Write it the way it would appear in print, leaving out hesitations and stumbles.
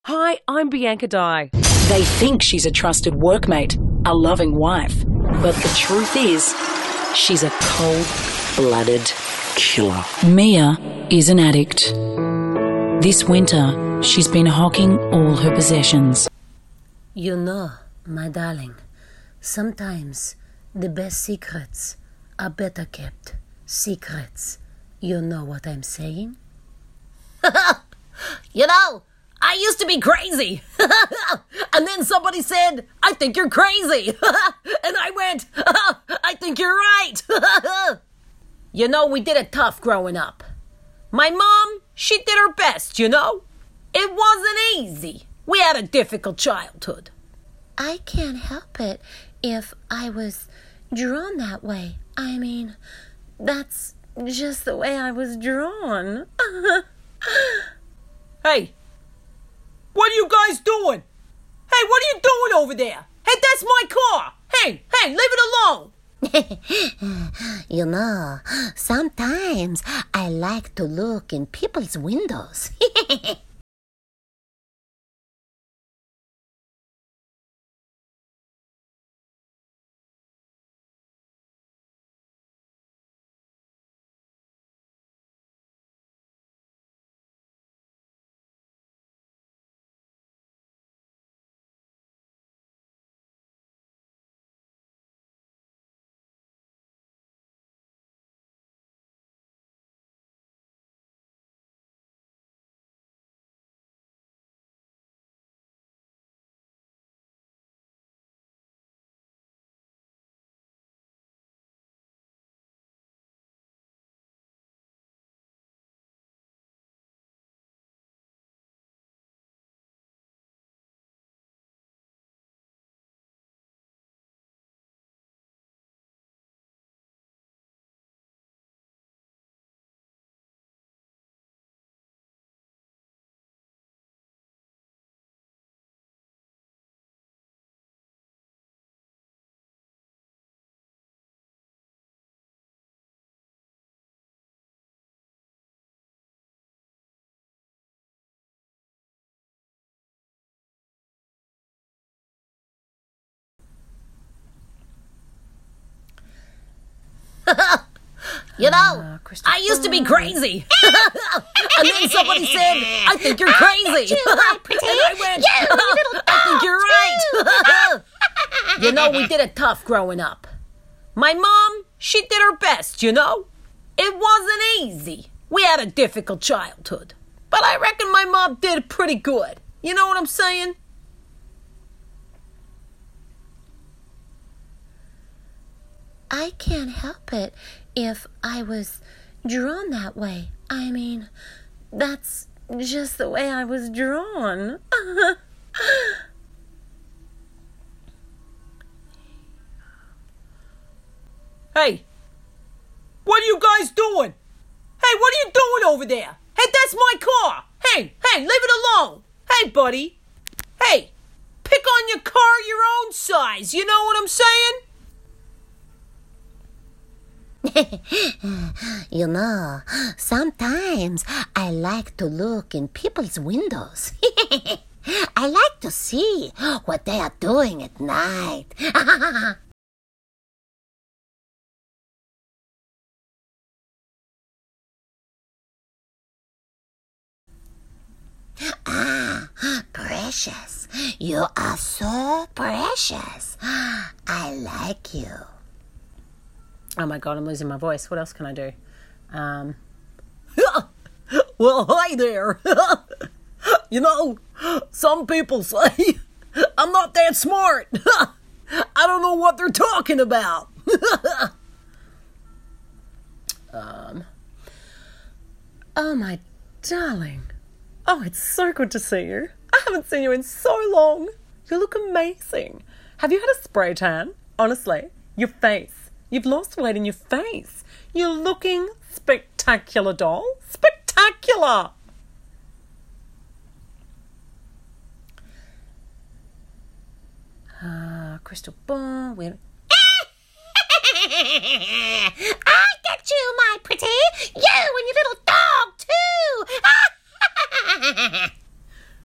Hi, I'm Bianca Dye. They think she's a trusted workmate, a loving wife. But the truth is, she's a cold-blooded killer. Mia is an addict. This winter, she's been hawking all her possessions. You know, my darling, sometimes the best secrets are better kept secrets. You know what I'm saying? You know, I used to be crazy. And then somebody said, I think you're crazy. And I went, I think you're right. You know, we did it tough growing up. My mom, she did her best, you know. It wasn't easy. We had a difficult childhood. I can't help it if I was drawn that way. I mean, that's just the way I was drawn. Hey, what are you guys doing? Hey, what are you doing over there? Hey, that's my car. Hey, leave it alone. You know, sometimes I like to look in people's windows. You know, I used to be crazy. And then somebody said, I think you're crazy. And I went, I think you're right. You know, we did it tough growing up. My mom, she did her best, you know. It wasn't easy. We had a difficult childhood. But I reckon my mom did pretty good. You know what I'm saying? I can't help it if I was drawn that way. I mean, that's just the way I was drawn. Hey, what are you guys doing? Hey, what are you doing over there? Hey, that's my car. Hey, leave it alone. Hey, buddy. Hey, pick on your car your own size. You know what I'm saying? You know, sometimes I like to look in people's windows. I like to see what they are doing at night. Precious. You are so precious. I like you. Oh my God, I'm losing my voice. What else can I do? Well, hi there. You know, some people say I'm not that smart. I don't know what they're talking about. Oh my darling. Oh, it's so good to see you. I haven't seen you in so long. You look amazing. Have you had a spray tan? Honestly, your face. You've lost weight in your face. You're looking spectacular, doll. Spectacular. Crystal ball. I get you, my pretty. You and your little dog, too.